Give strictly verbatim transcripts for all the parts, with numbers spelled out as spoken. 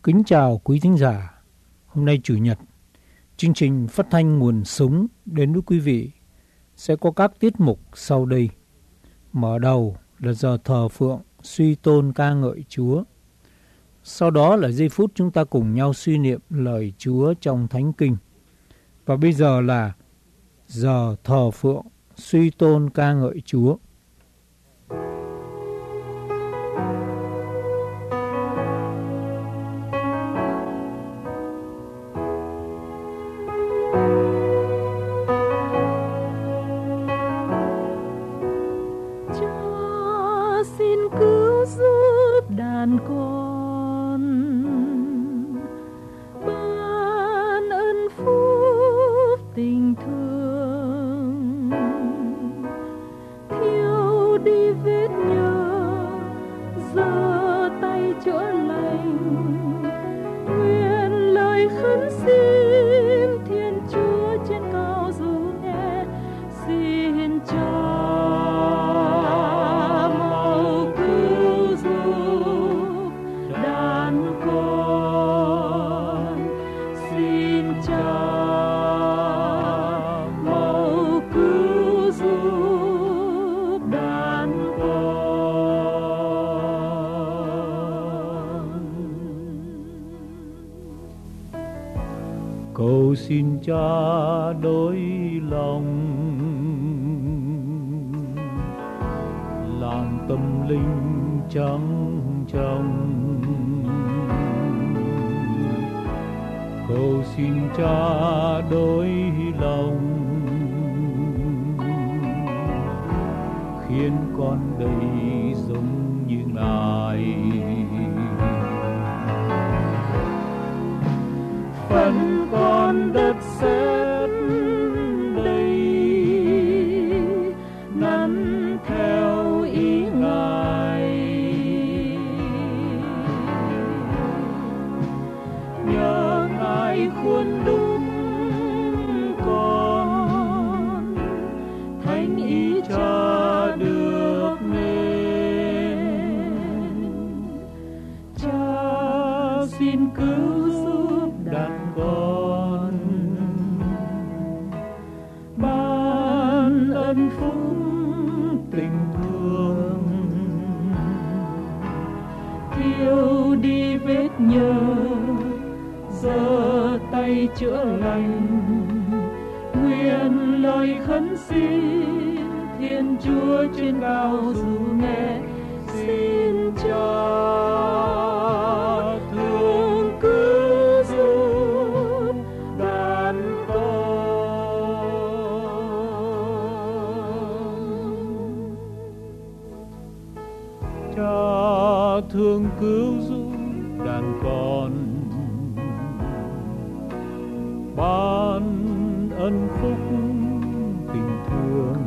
Kính chào quý thính giả. Hôm nay Chủ nhật, chương trình phát thanh Nguồn Sống đến với quý vị sẽ có các tiết mục sau đây. Mở đầu là giờ thờ phượng suy tôn ca ngợi Chúa. Sau đó là giây phút chúng ta cùng nhau suy niệm lời Chúa trong Thánh Kinh. Và bây giờ là giờ thờ phượng suy tôn ca ngợi Chúa. Cầu xin Cha đổi lòng, làm tâm linh trắng trong. Cầu xin Cha đổi lòng, khiến con đây giống như Ngài. Phần con đất sét đây, nắn theo ý Ngài. Nhờ Ngài khuôn đúc con, thánh ý Cha được nên. Cha xin cứu giúp đàn con, ban ân phúc tình thương, tiêu đi vết nhơ, giơ tay chữa lành. Nguyện lời khấn xin Thiên Chúa trên cao dù nghe. Xin Cha thương cứu giúp đàn con. Cha thương cứu giúp đàn con, ban ân phúc tình thương,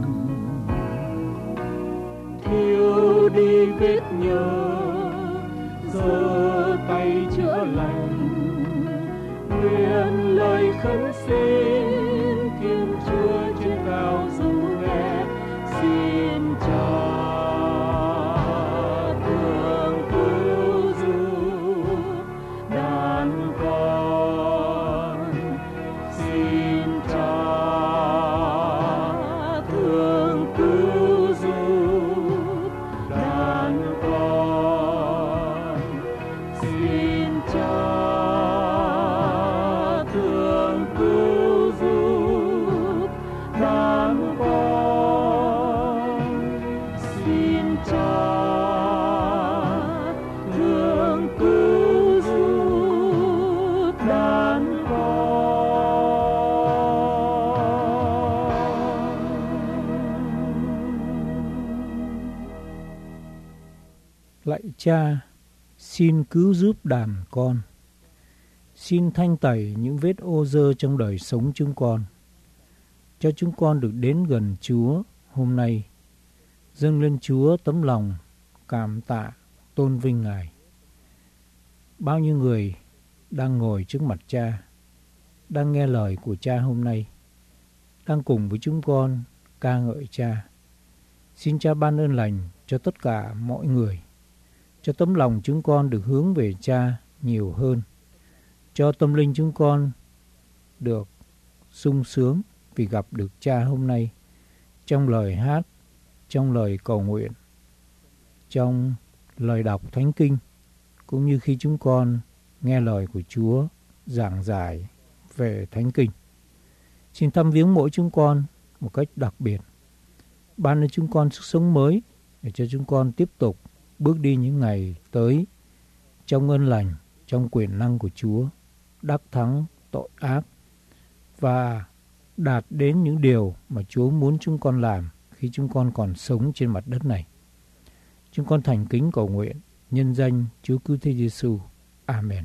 thiêu đi vết nhơ, giơ tay chữa lành. Nguyện lời khấn xin Thiên Chúa trên cao dù nghe. Xin Cha thương cứu giúp đàn con. Xin Cha thương cứu giúp đàn con. Xin Cha thương cứu giúp đàn con. Xin Cha thương cứu giúp đàn con. Lạy Cha, xin cứu giúp đàn con. Xin thanh tẩy những vết ô dơ trong đời sống chúng con, cho chúng con được đến gần Chúa hôm nay, dâng lên Chúa tấm lòng cảm tạ, tôn vinh Ngài. Bao nhiêu người đang ngồi trước mặt Cha, đang nghe lời của Cha hôm nay, đang cùng với chúng con ca ngợi Cha. Xin Cha ban ơn lành cho tất cả mọi người, cho tấm lòng chúng con được hướng về Cha nhiều hơn. Cho tâm linh chúng con được sung sướng vì gặp được Cha hôm nay, trong lời hát, trong lời cầu nguyện, trong lời đọc Thánh Kinh, cũng như khi chúng con nghe lời của Chúa giảng giải về Thánh Kinh. Xin thăm viếng mỗi chúng con một cách đặc biệt. Ban cho chúng con sức sống mới để cho chúng con tiếp tục bước đi những ngày tới trong ơn lành, trong quyền năng của Chúa, đắc thắng tội ác và đạt đến những điều mà Chúa muốn chúng con làm khi chúng con còn sống trên mặt đất này. Chúng con thành kính cầu nguyện nhân danh Chúa Cứu Thế Giêsu. Amen.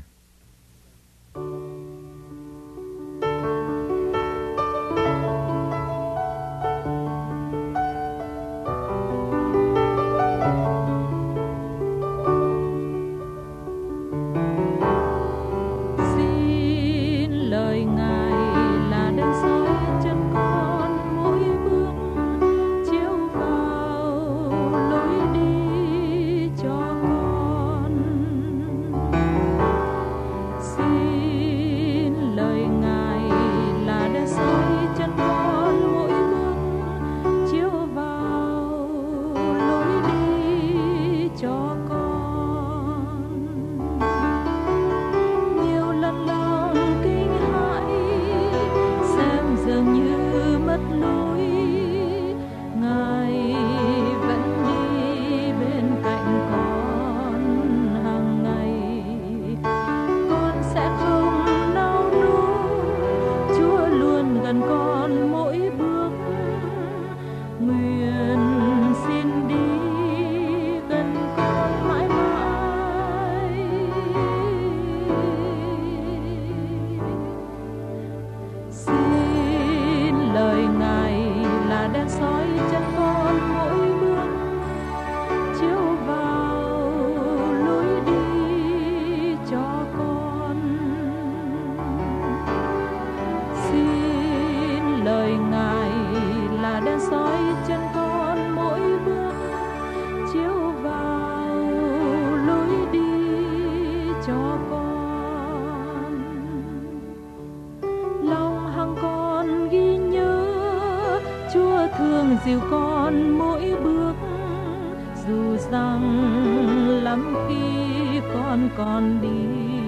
dìu con mỗi bước, dù rằng lắm khi con còn đi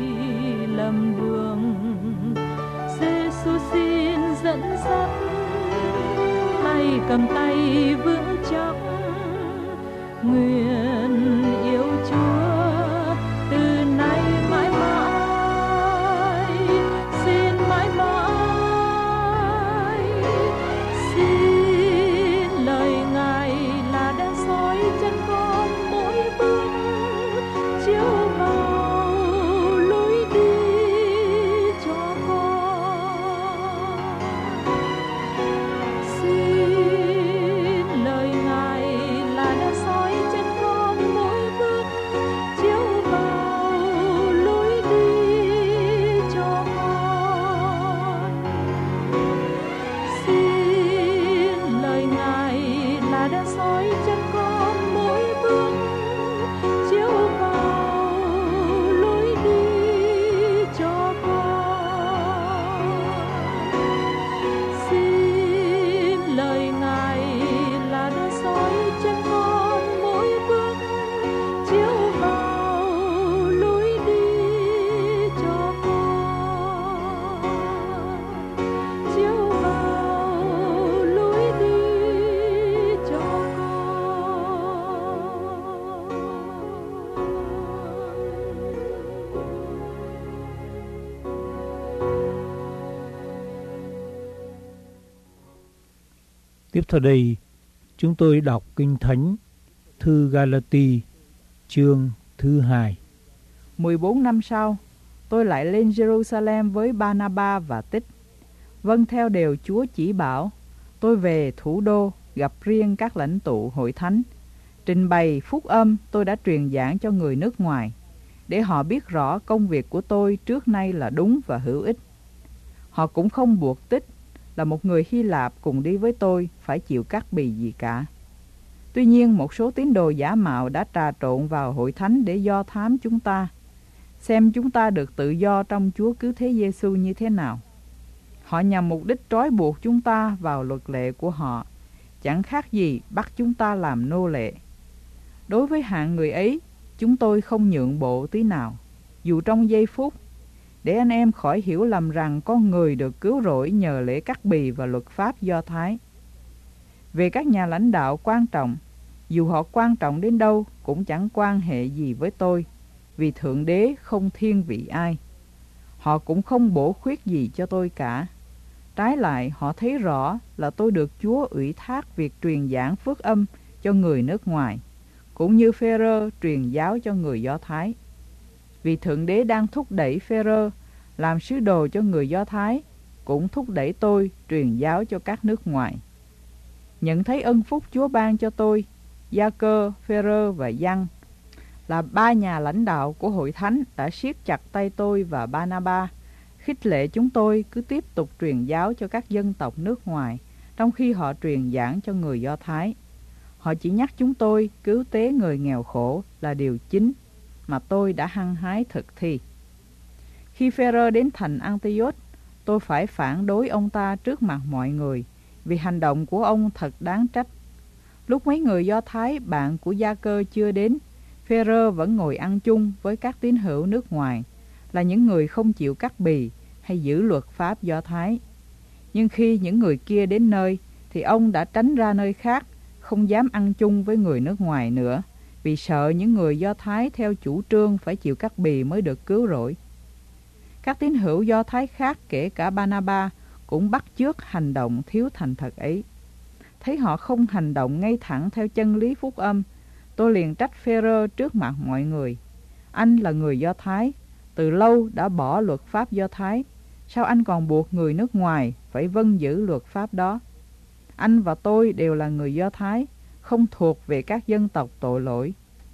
lầm đường. Giê-xu xin dẫn dắt, tay cầm tay vững chắc, nguyện yêu Chúa từ nay mãi mãi, xin mãi mãi. Xin lời Ngài là đèn soi chân con mỗi bước, chiếu vào lối đi cho con. Xin lời Ngài là đèn soi chân con mỗi bước, chiếu vào lối đi cho con. Xin lời Ngài là đèn soi chân con mỗi bước, chiếu vào lối đi cho con. Xin lời Ngài là đèn soi chân con mỗi bước, chiếu vào lối đi cho con, chiếu vào lối đi cho con. Tiếp theo đây, chúng tôi đọc Kinh Thánh thư Galati chương thứ hai. mười bốn năm sau, tôi lại lên Jerusalem với Ba-na-ba và Tích. Vâng theo điều Chúa chỉ bảo, tôi về thủ đô gặp riêng các lãnh tụ hội thánh. Trình bày phúc âm tôi đã truyền giảng cho người nước ngoài, để họ biết rõ công việc của tôi trước nay là đúng và hữu ích. Họ cũng không buộc Tích là một người Hy Lạp cùng đi với tôi phải chịu cắt bì gì cả. Tuy nhiên một số tín đồ giả mạo đã trà trộn vào hội thánh để do thám chúng ta. xem chúng ta được tự do trong Chúa Cứu Thế Giêsu như thế nào. Họ nhằm mục đích trói buộc chúng ta vào luật lệ của họ, chẳng khác gì bắt chúng ta làm nô lệ. Đối với hạng người ấy, chúng tôi không nhượng bộ tí nào, dù trong giây phút, để anh em khỏi hiểu lầm rằng con người được cứu rỗi nhờ lễ cắt bì và luật pháp Do Thái. Về các nhà lãnh đạo quan trọng, dù họ quan trọng đến đâu cũng chẳng quan hệ gì với tôi, vì Thượng Đế không thiên vị ai. Họ cũng không bổ khuyết gì cho tôi cả. Trái lại, họ thấy rõ là tôi được Chúa ủy thác việc truyền giảng phước âm cho người nước ngoài, cũng như Phêrô truyền giáo cho người Do Thái. Vì Thượng Đế đang thúc đẩy Phêrô làm sứ đồ cho người Do Thái, cũng thúc đẩy tôi truyền giáo cho các nước ngoài. Nhận thấy ân phúc Chúa ban cho tôi, Gia-cơ, Phêrô và Giăng là ba nhà lãnh đạo của hội thánh đã siết chặt tay tôi và Ba-na-ba, khích lệ chúng tôi cứ tiếp tục truyền giáo cho các dân tộc nước ngoài, trong khi họ truyền giảng cho người Do Thái. Họ chỉ nhắc chúng tôi cứu tế người nghèo khổ là điều chính mà tôi đã hăng hái thực thi. Khi Phêrô đến thành Antioch, tôi phải phản đối ông ta trước mặt mọi người, vì hành động của ông thật đáng trách. Lúc mấy người Do Thái bạn của Gia-cơ chưa đến, Phêrô vẫn ngồi ăn chung với các tín hữu nước ngoài, là những người không chịu cắt bì hay giữ luật pháp Do Thái. Nhưng khi những người kia đến nơi, thì ông đã tránh ra nơi khác, không dám ăn chung với người nước ngoài nữa, vì sợ những người Do Thái theo chủ trương phải chịu cắt bì mới được cứu rỗi. Các tín hữu Do Thái khác, kể cả Ba-na-ba, cũng bắt chước hành động thiếu thành thật ấy. Thấy họ không hành động ngay thẳng theo chân lý phúc âm, tôi liền trách Phêrô trước mặt mọi người. Anh là người Do Thái, từ lâu đã bỏ luật pháp Do Thái, sao anh còn buộc người nước ngoài phải vâng giữ luật pháp đó? Anh và tôi đều là người Do Thái, không thuộc về các dân tộc tội lỗi.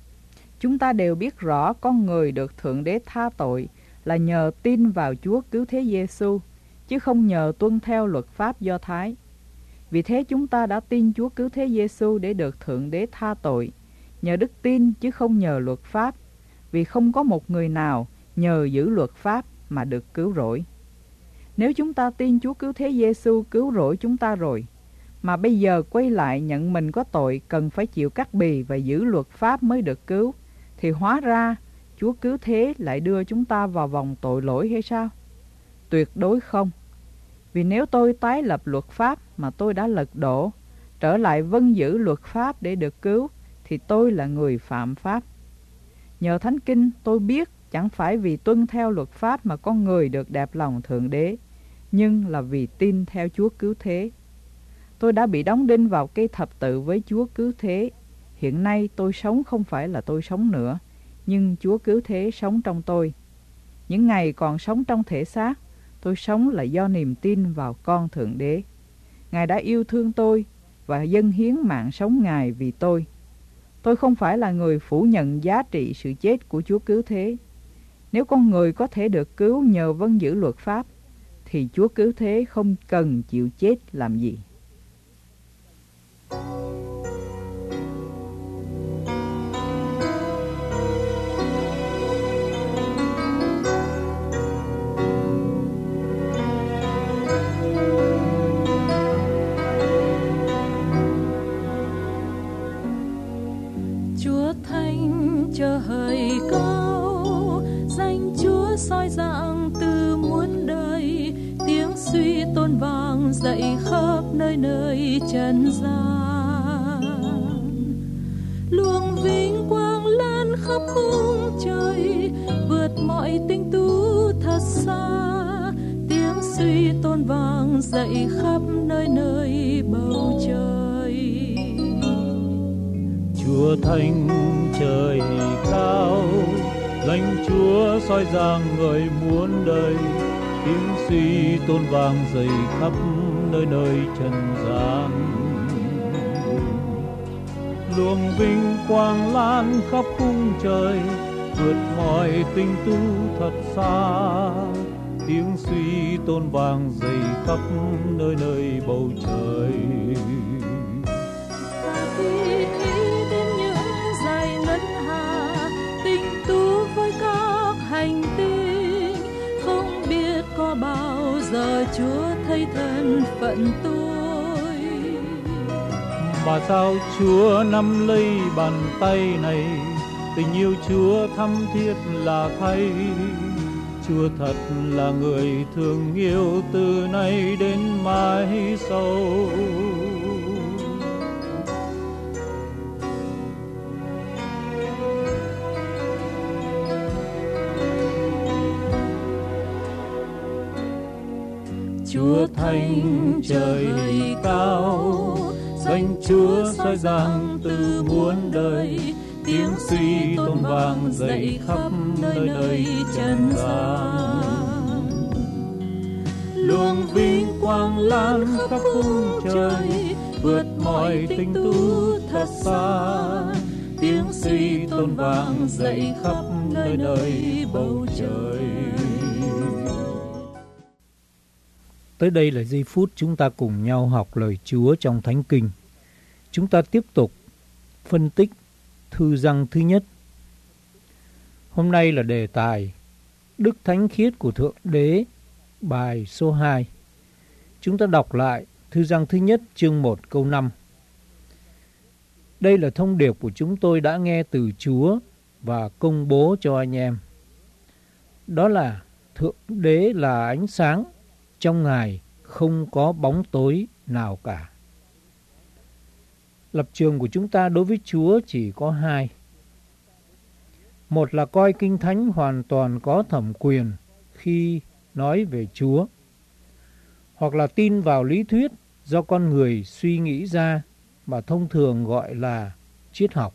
Chúng ta đều biết rõ con người được Thượng Đế tha tội là nhờ tin vào Chúa Cứu Thế Giêsu, chứ không nhờ tuân theo luật pháp Do Thái. Vì thế chúng ta đã tin Chúa Cứu Thế Giêsu để được Thượng Đế tha tội, nhờ đức tin chứ không nhờ luật pháp, vì không có một người nào nhờ giữ luật pháp mà được cứu rỗi. Nếu chúng ta tin Chúa Cứu Thế Giêsu cứu rỗi chúng ta rồi, mà bây giờ quay lại nhận mình có tội cần phải chịu cắt bì và giữ luật pháp mới được cứu, thì hóa ra Chúa Cứu Thế lại đưa chúng ta vào vòng tội lỗi hay sao? Tuyệt đối không. Vì nếu tôi tái lập luật pháp mà tôi đã lật đổ, trở lại vâng giữ luật pháp để được cứu, thì tôi là người phạm pháp. Nhờ Thánh Kinh tôi biết chẳng phải vì tuân theo luật pháp mà con người được đẹp lòng Thượng Đế, nhưng là vì tin theo Chúa Cứu Thế. Tôi đã bị đóng đinh vào cây thập tự với Chúa Cứu Thế. Hiện nay tôi sống không phải là tôi sống nữa, nhưng Chúa Cứu Thế sống trong tôi. Những ngày còn sống trong thể xác, tôi sống là do niềm tin vào con Thượng Đế. Ngài đã yêu thương tôi và dâng hiến mạng sống Ngài vì tôi. Tôi không phải là người phủ nhận giá trị sự chết của Chúa Cứu Thế. Nếu con người có thể được cứu nhờ vâng giữ luật pháp, thì Chúa Cứu Thế không cần chịu chết làm gì. Chúa Thánh chờ hỡi cao, danh Chúa soi rạng từ muôn đời, tiếng suy tôn vang dậy khắp nơi nơi trần gian. Luồng vinh quang lan khắp khung trời, vượt mọi tinh tú thật xa, tiếng suy tôn vang dậy khắp nơi nơi bầu trời. Chúa Thánh trời cao, danh Chúa soi rạng người muôn đời, tiếng suy tôn vang dậy khắp nơi nơi trần gian. Luồng vinh quang lan khắp khung trời, vượt mọi tinh tú thật xa, tiếng suy tôn vang dậy khắp nơi nơi bầu trời. Hành có bao giờ Chúa thấy thân phận tôi. Mà sao Chúa nắm lấy bàn tay này, tình yêu Chúa thắm thiết là thay. Chúa thật là người thương yêu từ nay đến mãi sau. Chúa thánh trời cao, danh Chúa soi giang từ muôn đời, tiếng suy tôn vang dậy khắp nơi nơi trần gian. Luồng vinh quang lan khắp khung trời, vượt mọi tinh tú thật xa, tiếng suy tôn vang dậy khắp nơi nơi bầu trời. Tới đây là giây phút chúng ta cùng nhau học lời Chúa trong Thánh Kinh. Chúng ta tiếp tục phân tích thư răng thứ nhất. Hôm nay là đề tài Đức Thánh Khiết của Thượng Đế, bài số hai. Chúng ta đọc lại thư răng thứ nhất chương một câu năm. Đây là thông điệp của chúng tôi đã nghe từ Chúa và công bố cho anh em. Đó là Thượng Đế là ánh sáng, trong Ngài không có bóng tối nào cả. Lập trường của chúng ta đối với Chúa chỉ có hai. Một là coi Kinh Thánh hoàn toàn có thẩm quyền khi nói về Chúa, hoặc là tin vào lý thuyết do con người suy nghĩ ra mà thông thường gọi là triết học.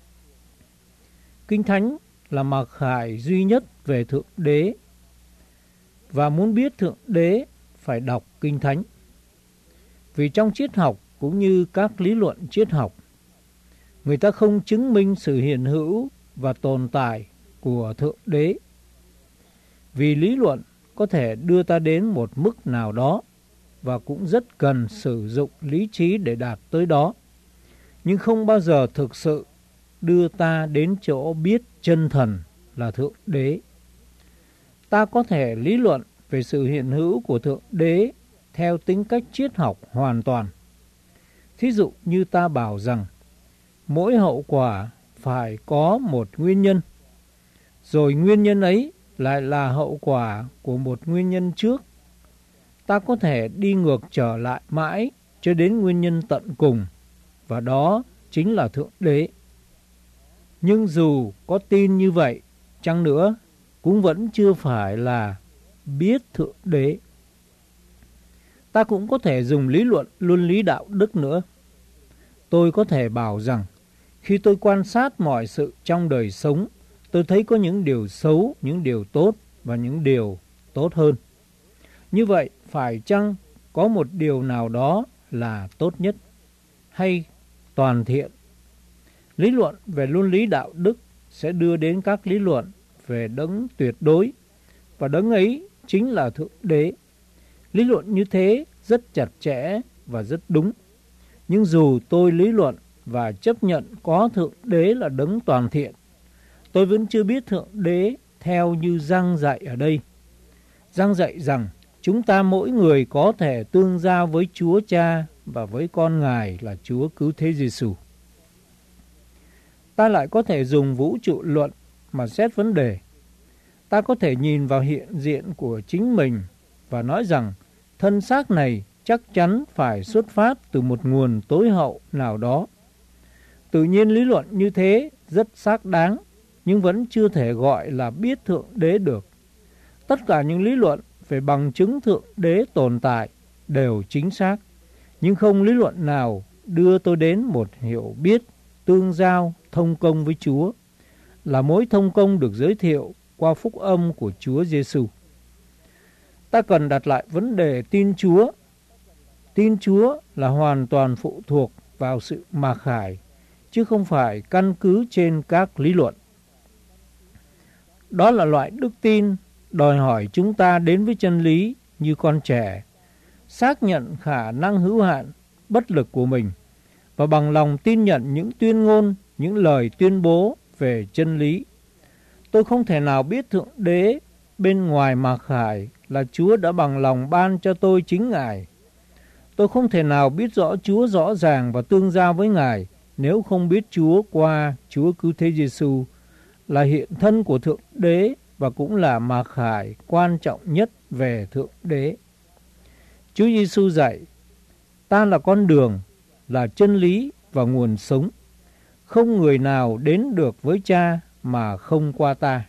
Kinh Thánh là mặc khải duy nhất về Thượng Đế, và muốn biết Thượng Đế phải đọc Kinh Thánh. Vì trong triết học cũng như các lý luận triết học, người ta không chứng minh sự hiện hữu và tồn tại của Thượng Đế. Vì lý luận có thể đưa ta đến một mức nào đó và cũng rất cần sử dụng lý trí để đạt tới đó, nhưng không bao giờ thực sự đưa ta đến chỗ biết chân thần là Thượng Đế. Ta có thể lý luận về sự hiện hữu của Thượng Đế theo tính cách triết học hoàn toàn. Thí dụ như ta bảo rằng mỗi hậu quả phải có một nguyên nhân, rồi nguyên nhân ấy lại là hậu quả của một nguyên nhân trước. Ta có thể đi ngược trở lại mãi cho đến nguyên nhân tận cùng, và đó chính là Thượng Đế. Nhưng dù có tin như vậy chăng nữa, cũng vẫn chưa phải là biết Thượng Đế. Ta cũng có thể dùng lý luận luân lý đạo đức nữa. Tôi có thể bảo rằng khi tôi quan sát mọi sự trong đời sống, tôi thấy có những điều xấu, những điều tốt và những điều tốt hơn. Như vậy, phải chăng có một điều nào đó là tốt nhất hay toàn thiện? Lý luận về luân lý đạo đức sẽ đưa đến các lý luận về đấng tuyệt đối, và đấng ấy chính là Thượng Đế. Lý luận như thế rất chặt chẽ và rất đúng. Nhưng dù tôi lý luận và chấp nhận có Thượng Đế là đấng toàn thiện, tôi vẫn chưa biết Thượng Đế theo như Giăng dạy ở đây. Giăng dạy rằng chúng ta mỗi người có thể tương giao với Chúa Cha và với con Ngài là Chúa Cứu Thế Giêsu. Ta lại có thể dùng vũ trụ luận mà xét vấn đề. Ta có thể nhìn vào hiện diện của chính mình và nói rằng thân xác này chắc chắn phải xuất phát từ một nguồn tối hậu nào đó. Tự nhiên lý luận như thế rất xác đáng, nhưng vẫn chưa thể gọi là biết Thượng Đế được. Tất cả những lý luận về bằng chứng Thượng Đế tồn tại đều chính xác, nhưng không lý luận nào đưa tôi đến một hiểu biết, tương giao, thông công với Chúa, là mối thông công được giới thiệu qua phúc âm của Chúa Giêsu. Ta cần đặt lại vấn đề tin Chúa. Tin Chúa là hoàn toàn phụ thuộc vào sự mặc khải, chứ không phải căn cứ trên các lý luận. Đó là loại đức tin đòi hỏi chúng ta đến với chân lý như con trẻ, xác nhận khả năng hữu hạn, bất lực của mình, và bằng lòng tin nhận những tuyên ngôn, những lời tuyên bố về chân lý. Tôi không thể nào biết Thượng Đế bên ngoài mặc khải là Chúa đã bằng lòng ban cho tôi chính Ngài. Tôi không thể nào biết rõ Chúa rõ ràng và tương giao với Ngài nếu không biết Chúa qua Chúa Cứu Thế Giêsu là hiện thân của Thượng Đế và cũng là mạc khải quan trọng nhất về Thượng Đế. Chúa Giêsu dạy, ta là con đường, là chân lý và nguồn sống. Không người nào đến được với Cha mà không qua ta.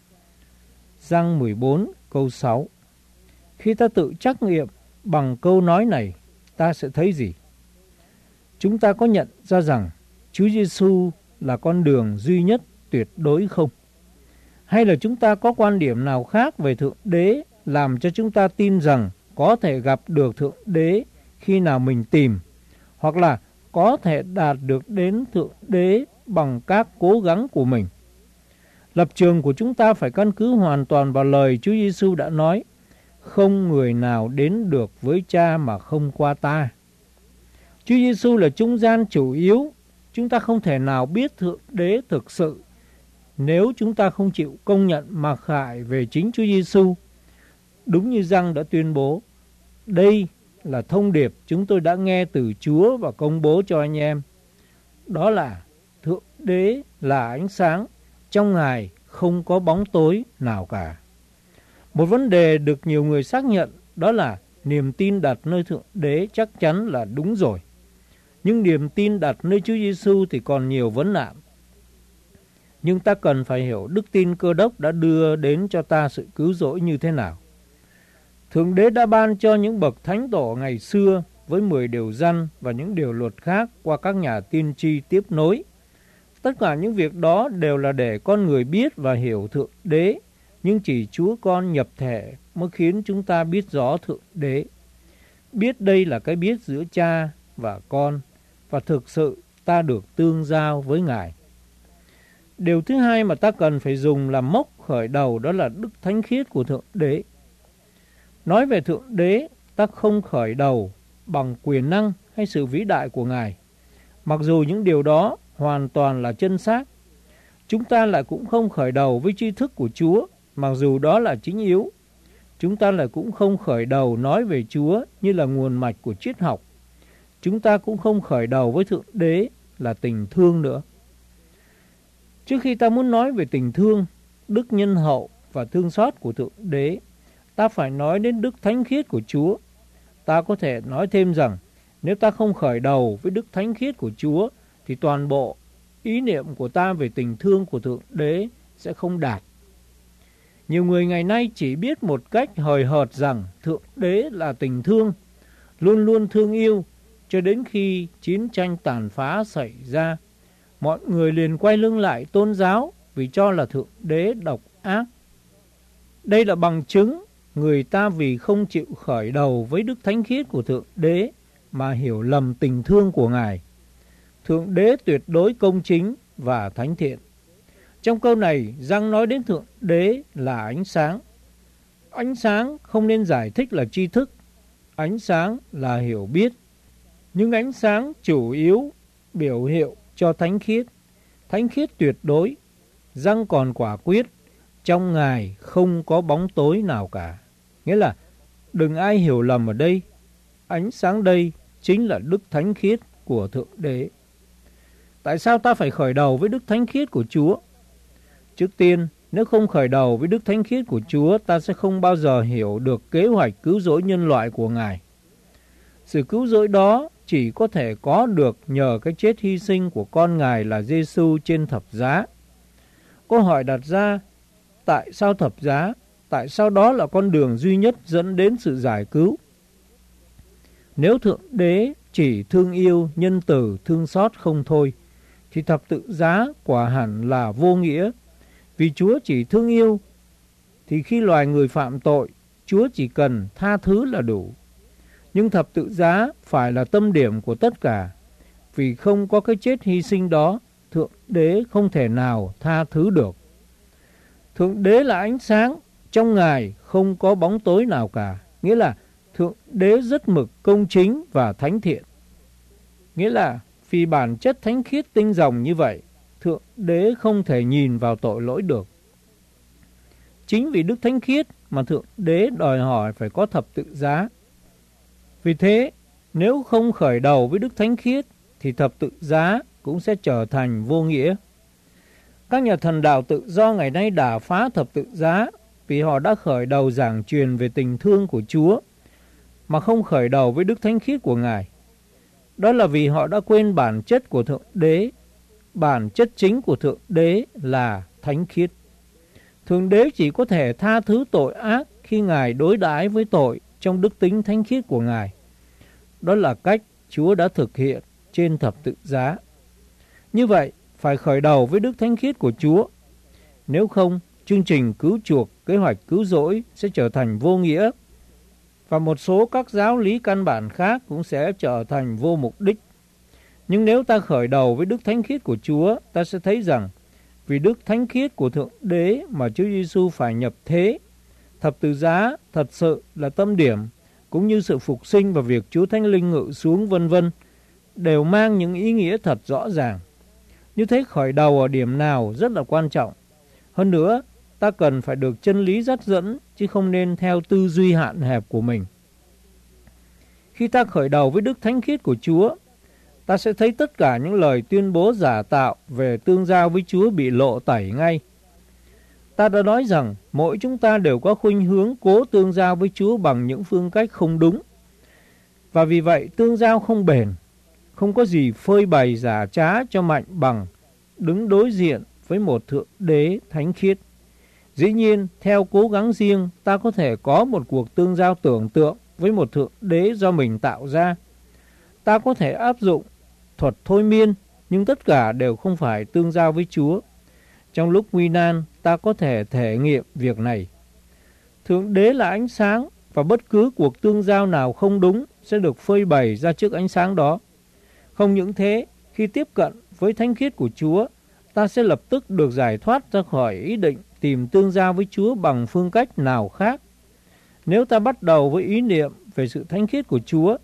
Giăng mười bốn câu sáu. Khi ta tự trắc nghiệm bằng câu nói này, ta sẽ thấy gì? Chúng ta có nhận ra rằng Chúa Giêsu là con đường duy nhất tuyệt đối không? Hay là chúng ta có quan điểm nào khác về Thượng Đế làm cho chúng ta tin rằng có thể gặp được Thượng Đế khi nào mình tìm, hoặc là có thể đạt được đến Thượng Đế bằng các cố gắng của mình? Lập trường của chúng ta phải căn cứ hoàn toàn vào lời Chúa Giêsu đã nói, không người nào đến được với Cha mà không qua ta. Chúa Giêsu là trung gian chủ yếu. Chúng ta không thể nào biết Thượng Đế thực sự nếu chúng ta không chịu công nhận mặc khải về chính Chúa Giêsu. Đúng như Giăng đã tuyên bố, đây là thông điệp chúng tôi đã nghe từ Chúa và công bố cho anh em. Đó là Thượng Đế là ánh sáng, trong Ngài không có bóng tối nào cả. Một vấn đề được nhiều người xác nhận đó là niềm tin đặt nơi Thượng Đế chắc chắn là đúng rồi. Nhưng niềm tin đặt nơi Chúa Giêsu thì còn nhiều vấn nạn. Nhưng ta cần phải hiểu đức tin Cơ Đốc đã đưa đến cho ta sự cứu rỗi như thế nào. Thượng Đế đã ban cho những bậc thánh tổ ngày xưa với mười điều răn và những điều luật khác qua các nhà tiên tri tiếp nối. Tất cả những việc đó đều là để con người biết và hiểu Thượng Đế, nhưng chỉ Chúa Con nhập thể mới khiến chúng ta biết rõ Thượng Đế. Biết đây là cái biết giữa Cha và Con, và thực sự ta được tương giao với Ngài. Điều thứ hai mà ta cần phải dùng làm mốc khởi đầu đó là đức thánh khiết của Thượng Đế. Nói về Thượng Đế, ta không khởi đầu bằng quyền năng hay sự vĩ đại của Ngài. Mặc dù những điều đó hoàn toàn là chân xác, chúng ta lại cũng không khởi đầu với tri thức của Chúa, mặc dù đó là chính yếu. Chúng ta lại cũng không khởi đầu nói về Chúa như là nguồn mạch của triết học. Chúng ta cũng không khởi đầu với Thượng Đế là tình thương nữa. Trước khi ta muốn nói về tình thương, đức nhân hậu và thương xót của Thượng Đế, ta phải nói đến đức thánh khiết của Chúa. Ta có thể nói thêm rằng, nếu ta không khởi đầu với đức thánh khiết của Chúa, thì toàn bộ ý niệm của ta về tình thương của Thượng Đế sẽ không đạt. Nhiều người ngày nay chỉ biết một cách hời hợt rằng Thượng Đế là tình thương, luôn luôn thương yêu, cho đến khi chiến tranh tàn phá xảy ra, mọi người liền quay lưng lại tôn giáo vì cho là Thượng Đế độc ác. Đây là bằng chứng người ta vì không chịu khởi đầu với đức thánh khiết của Thượng Đế mà hiểu lầm tình thương của Ngài. Thượng Đế tuyệt đối công chính và thánh thiện. Trong câu này, Giăng nói đến Thượng Đế là ánh sáng. Ánh sáng không nên giải thích là tri thức. Ánh sáng là hiểu biết. Nhưng ánh sáng chủ yếu biểu hiệu cho thánh khiết. Thánh khiết tuyệt đối. Giăng còn quả quyết, trong Ngài không có bóng tối nào cả. Nghĩa là đừng ai hiểu lầm ở đây. Ánh sáng đây chính là đức thánh khiết của Thượng Đế. Tại sao ta phải khởi đầu với đức thánh khiết của Chúa? Trước tiên, nếu không khởi đầu với đức thánh khiết của Chúa, ta sẽ không bao giờ hiểu được kế hoạch cứu rỗi nhân loại của Ngài. Sự cứu rỗi đó chỉ có thể có được nhờ cái chết hy sinh của con Ngài là Giêsu trên thập giá. Câu hỏi đặt ra, tại sao thập giá? Tại sao đó là con đường duy nhất dẫn đến sự giải cứu? Nếu Thượng Đế chỉ thương yêu, nhân từ, thương xót không thôi, thì thập tự giá quả hẳn là vô nghĩa. Vì Chúa chỉ thương yêu, thì khi loài người phạm tội, Chúa chỉ cần tha thứ là đủ. Nhưng thập tự giá phải là tâm điểm của tất cả. Vì không có cái chết hy sinh đó, Thượng Đế không thể nào tha thứ được. Thượng Đế là ánh sáng, trong Ngài không có bóng tối nào cả. Nghĩa là Thượng Đế rất mực công chính và thánh thiện. Nghĩa là vì bản chất thánh khiết tinh rồng như vậy, Thượng Đế không thể nhìn vào tội lỗi được. Chính vì đức thánh khiết mà Thượng Đế đòi hỏi phải có thập tự giá. Vì thế, nếu không khởi đầu với đức thánh khiết thì thập tự giá cũng sẽ trở thành vô nghĩa. Các nhà thần đạo tự do ngày nay đả phá thập tự giá vì họ đã khởi đầu giảng truyền về tình thương của Chúa mà không khởi đầu với đức thánh khiết của Ngài. Đó là vì họ đã quên bản chất của Thượng Đế. Bản chất chính của Thượng Đế là thánh khiết. Thượng Đế chỉ có thể tha thứ tội ác khi Ngài đối đãi với tội trong đức tính thánh khiết của Ngài. Đó là cách Chúa đã thực hiện trên thập tự giá. Như vậy, phải khởi đầu với đức thánh khiết của Chúa. Nếu không, chương trình cứu chuộc, kế hoạch cứu rỗi sẽ trở thành vô nghĩa. Và một số các giáo lý căn bản khác cũng sẽ trở thành vô mục đích. Nhưng nếu ta khởi đầu với đức thánh khiết của Chúa, ta sẽ thấy rằng vì đức thánh khiết của Thượng Đế mà Chúa Giêsu phải nhập thế. Thập tự giá thật sự là tâm điểm, cũng như sự phục sinh và việc Chúa Thánh Linh ngự xuống vân vân đều mang những ý nghĩa thật rõ ràng. Như thế khởi đầu ở điểm nào rất là quan trọng. Hơn nữa, ta cần phải được chân lý dắt dẫn, chứ không nên theo tư duy hạn hẹp của mình. Khi ta khởi đầu với đức thánh khiết của Chúa, ta sẽ thấy tất cả những lời tuyên bố giả tạo về tương giao với Chúa bị lộ tẩy ngay. Ta đã nói rằng mỗi chúng ta đều có khuynh hướng cố tương giao với Chúa bằng những phương cách không đúng. Và vì vậy tương giao không bền. Không có gì phơi bày giả trá cho mạnh bằng đứng đối diện với một Thượng Đế thánh khiết. Dĩ nhiên, theo cố gắng riêng, ta có thể có một cuộc tương giao tưởng tượng với một Thượng Đế do mình tạo ra. Ta có thể áp dụng thuật thôi miên, nhưng tất cả đều không phải tương giao với Chúa. Trong lúc nguy nan, ta có thể thể nghiệm việc này. Thượng Đế là ánh sáng, và bất cứ cuộc tương giao nào không đúng sẽ được phơi bày ra trước ánh sáng đó. Không những thế, khi tiếp cận với thánh khiết của Chúa, ta sẽ lập tức được giải thoát ra khỏi ý định tìm tương giao với Chúa bằng phương cách nào khác. Nếu ta bắt đầu với ý niệm về sự thánh khiết của Chúa,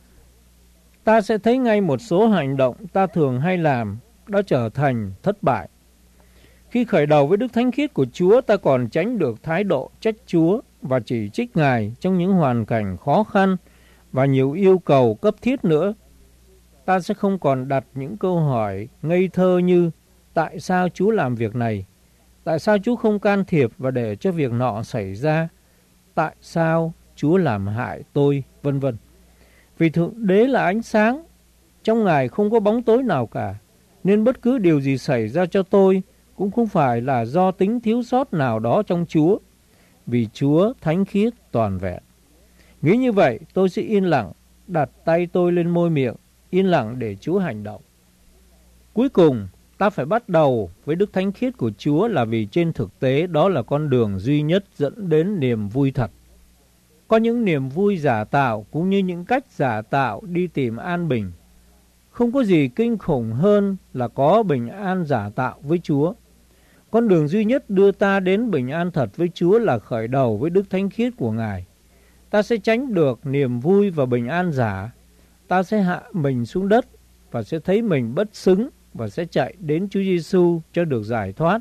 ta sẽ thấy ngay một số hành động ta thường hay làm đã trở thành thất bại. Khi khởi đầu với đức thánh khiết của Chúa, ta còn tránh được thái độ trách Chúa và chỉ trích Ngài trong những hoàn cảnh khó khăn và nhiều yêu cầu cấp thiết nữa. Ta sẽ không còn đặt những câu hỏi ngây thơ như tại sao Chúa làm việc này? Tại sao Chúa không can thiệp và để cho việc nọ xảy ra? Tại sao Chúa làm hại tôi? Vân vân. Vì Thượng Đế là ánh sáng, trong Ngài không có bóng tối nào cả, nên bất cứ điều gì xảy ra cho tôi cũng không phải là do tính thiếu sót nào đó trong Chúa, vì Chúa thánh khiết toàn vẹn. Nghĩ như vậy, tôi sẽ yên lặng, đặt tay tôi lên môi miệng, yên lặng để Chúa hành động. Cuối cùng, ta phải bắt đầu với đức thánh khiết của Chúa là vì trên thực tế đó là con đường duy nhất dẫn đến niềm vui thật. Có những niềm vui giả tạo cũng như những cách giả tạo đi tìm an bình. Không có gì kinh khủng hơn là có bình an giả tạo với Chúa. Con đường duy nhất đưa ta đến bình an thật với Chúa là khởi đầu với đức thánh khiết của Ngài. Ta sẽ tránh được niềm vui và bình an giả. Ta sẽ hạ mình xuống đất và sẽ thấy mình bất xứng và sẽ chạy đến Chúa Giêsu cho được giải thoát.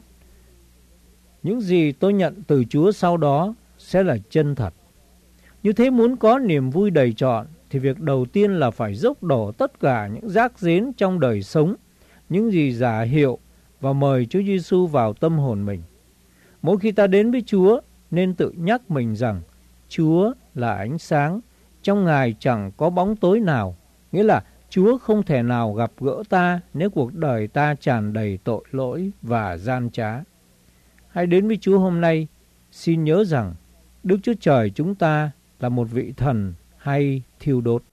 Những gì tôi nhận từ Chúa sau đó sẽ là chân thật. Như thế muốn có niềm vui đầy trọn thì việc đầu tiên là phải dốc đổ tất cả những rác rến trong đời sống, những gì giả hiệu và mời Chúa Giêsu vào tâm hồn mình. Mỗi khi ta đến với Chúa nên tự nhắc mình rằng Chúa là ánh sáng, trong Ngài chẳng có bóng tối nào. Nghĩa là Chúa không thể nào gặp gỡ ta nếu cuộc đời ta tràn đầy tội lỗi và gian trá. Hãy đến với Chúa hôm nay, xin nhớ rằng Đức Chúa Trời chúng ta là một vị thần hay thiêu đốt.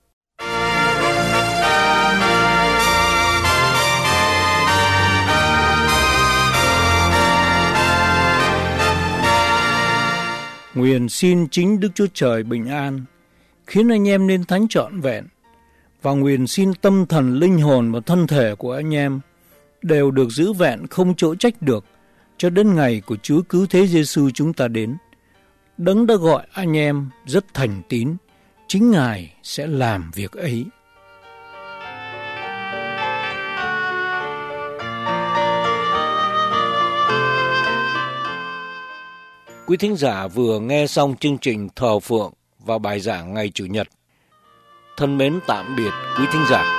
Nguyện xin chính Đức Chúa Trời bình an, khiến anh em nên thánh trọn vẹn, và nguyện xin tâm thần, linh hồn và thân thể của anh em đều được giữ vẹn không chỗ trách được cho đến ngày của Chúa Cứu Thế Giêsu chúng ta đến. Đấng đã gọi anh em rất thành tín, chính Ngài sẽ làm việc ấy. Quý thính giả vừa nghe xong chương trình Thờ Phượng và bài giảng ngày Chủ nhật. Thân mến tạm biệt quý thính giả.